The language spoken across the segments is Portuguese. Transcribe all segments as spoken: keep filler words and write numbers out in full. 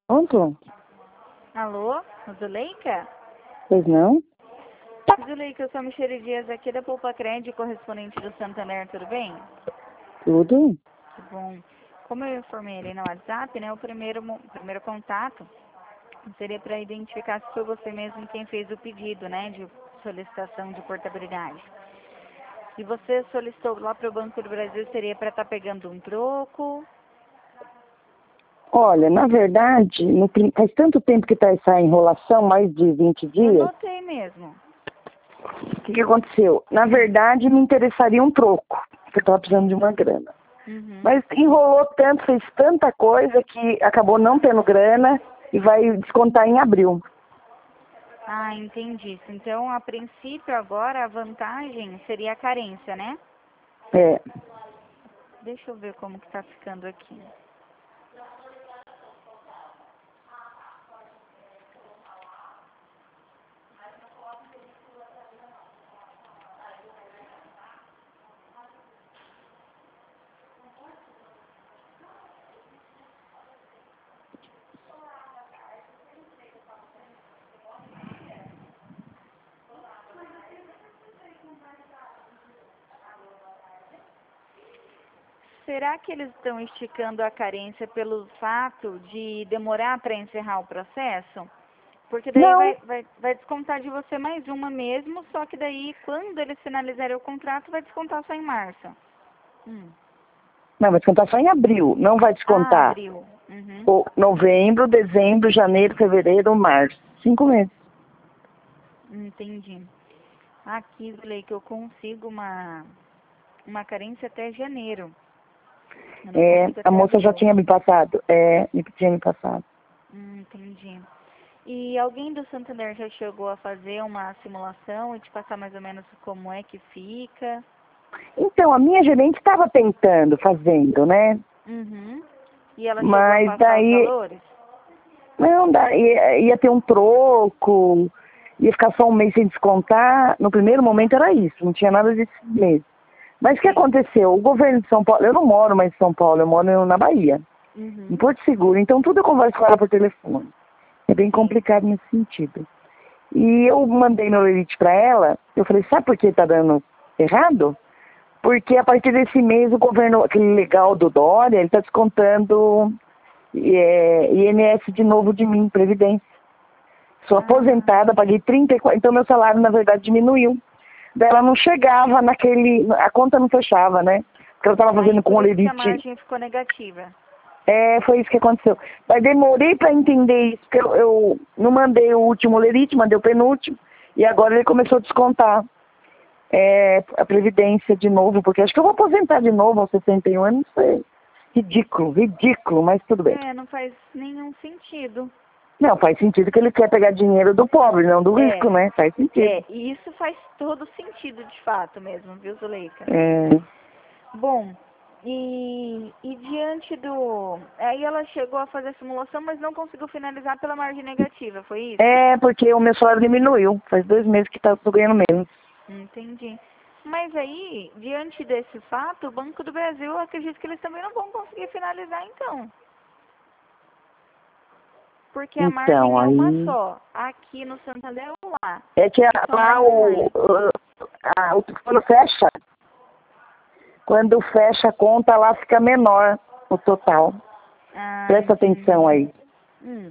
Pronto? Alô, Zuleika? Pois não? Zuleika, eu sou a Michele Dias aqui da Poupa Cred, correspondente do Santander, tudo bem? Tudo? Que bom. Como eu informei ali no WhatsApp, né, o primeiro, mo- primeiro contato seria para identificar se foi você mesmo quem fez o pedido, né, de solicitação de portabilidade. Se você solicitou lá para o Banco do Brasil, seria para estar pegando um troco? Olha, na verdade, no prim- faz tanto tempo que está essa enrolação, mais de vinte Eu dias. notei mesmo. O que, que aconteceu? Na verdade, me interessaria um troco, porque eu estava precisando de uma grana. Uhum. Mas enrolou tanto, fez tanta coisa que acabou não tendo grana e vai descontar em abril. Ah, entendi. Então, a princípio, agora, a vantagem seria a carência, né? É. Deixa eu ver como que tá ficando aqui. Será que eles estão esticando a carência pelo fato de demorar para encerrar o processo? Porque daí Não, vai, vai, vai descontar de você mais uma mesmo, só que daí, quando eles finalizarem o contrato, vai descontar só em março. Hum. não, vai descontar só em abril, não vai Ah, descontar abril. Uhum. o novembro, dezembro, janeiro, fevereiro, março. Cinco meses. Entendi. Aqui, falei que eu consigo uma, uma carência até janeiro. Eu não É, consigo a até moça já abril. tinha me passado. É, me tinha me passado. Hum, entendi. E alguém do Santander já chegou a fazer uma simulação e te passar mais ou menos como é que fica? Então, a minha gerente estava tentando, fazendo, né? Uhum. E ela chegou a Mas passar os daí, valores? não, daí ia, ia ter um troco, ia ficar só um mês sem descontar. No primeiro momento era isso, não tinha nada desse mês. Mas o que Sim. aconteceu? O governo de São Paulo, eu não moro mais em São Paulo, eu moro na Bahia, em Uhum. Porto Seguro. Então tudo eu converso com ela por telefone. É bem Sim. complicado nesse sentido. E eu mandei meu lerite para ela, eu falei, sabe por que tá dando errado? Porque a partir desse mês o governo, aquele legal do Dória, ele está descontando é, I N S de novo de mim, Previdência. Sou Ah, aposentada, paguei trinta e quatro, então meu salário na verdade diminuiu. Daí ela não chegava naquele, a conta não fechava, né? Porque ela estava aí fazendo com por o isso que a lerite. margem ficou negativa. É, foi isso que aconteceu. Mas demorei para entender isso, porque eu, eu não mandei o último lerite, mandei o penúltimo, e agora ele começou a descontar é, a Previdência de novo, porque acho que eu vou aposentar de novo aos sessenta e um anos, não sei. Ridículo, ridículo, mas tudo bem. É, não faz nenhum sentido. Não, faz sentido que ele quer pegar dinheiro do pobre, não do rico, É, né? Faz sentido. é, e isso faz todo sentido de fato mesmo, viu, Zuleika? É, Bom, e, e diante do... Aí ela chegou a fazer a simulação, mas não conseguiu finalizar pela margem negativa, foi isso? é porque o meu salário diminuiu. Faz dois meses que tá, tô ganhando menos. Entendi. Mas aí, diante desse fato, o Banco do Brasil, eu acredito que eles também não vão conseguir finalizar então. Porque a Então, margem é uma aí. só, aqui no Santander ou lá. É que a- É só lá margem o, online. o, a, o. Quando fecha, quando fecha a conta, lá fica menor o total. Ah, Presta atenção entendi. aí. Hum.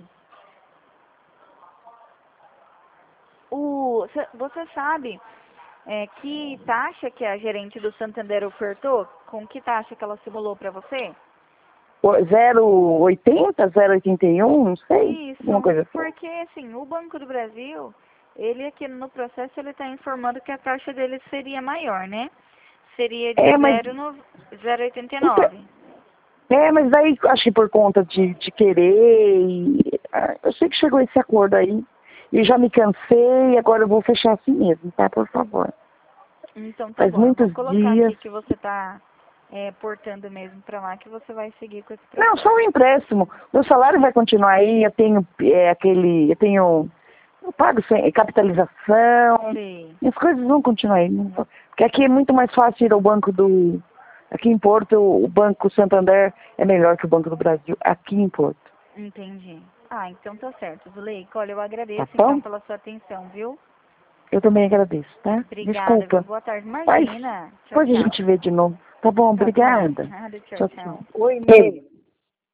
O, cê- você sabe é, que taxa que a gerente do Santander ofertou? Com que taxa que ela simulou para você? zero vírgula oitenta, zero vírgula oitenta e um, não sei. Alguma Isso, coisa assim. porque assim, o Banco do Brasil, ele aqui no processo, ele está informando que a taxa dele seria maior, né? Seria de É, mas. zero vírgula oitenta e Então, nove. é, mas daí acho que por conta de, de querer. E, ah, eu sei que chegou esse acordo aí. E já me cansei, agora eu vou fechar assim mesmo, tá? Por favor. Então tá Faz bom, eu vou muitos colocar dias. aqui que você está portando mesmo para lá, que você vai seguir com esse Não, só processo. um empréstimo. Meu salário vai continuar aí, eu tenho é, aquele. Eu tenho. Eu pago sem, capitalização. Sim. E as coisas vão continuar aí. Não vou- Porque aqui é muito mais fácil ir ao banco do. Aqui em Porto, o Banco Santander é melhor que o Banco do Brasil. Aqui em Porto. Entendi. Ah, então tá certo, Zuleika. Olha, eu agradeço Tá bom? então pela sua atenção, viu? Eu também agradeço, tá? Obrigada, Desculpa. viu? Boa tarde. Mas Imagina. Tchau, depois a tchau. gente vê de novo. Tá bom, Tá bom. obrigada. Nada, tchau, Tchau, tchau. tchau. Oi, Ney.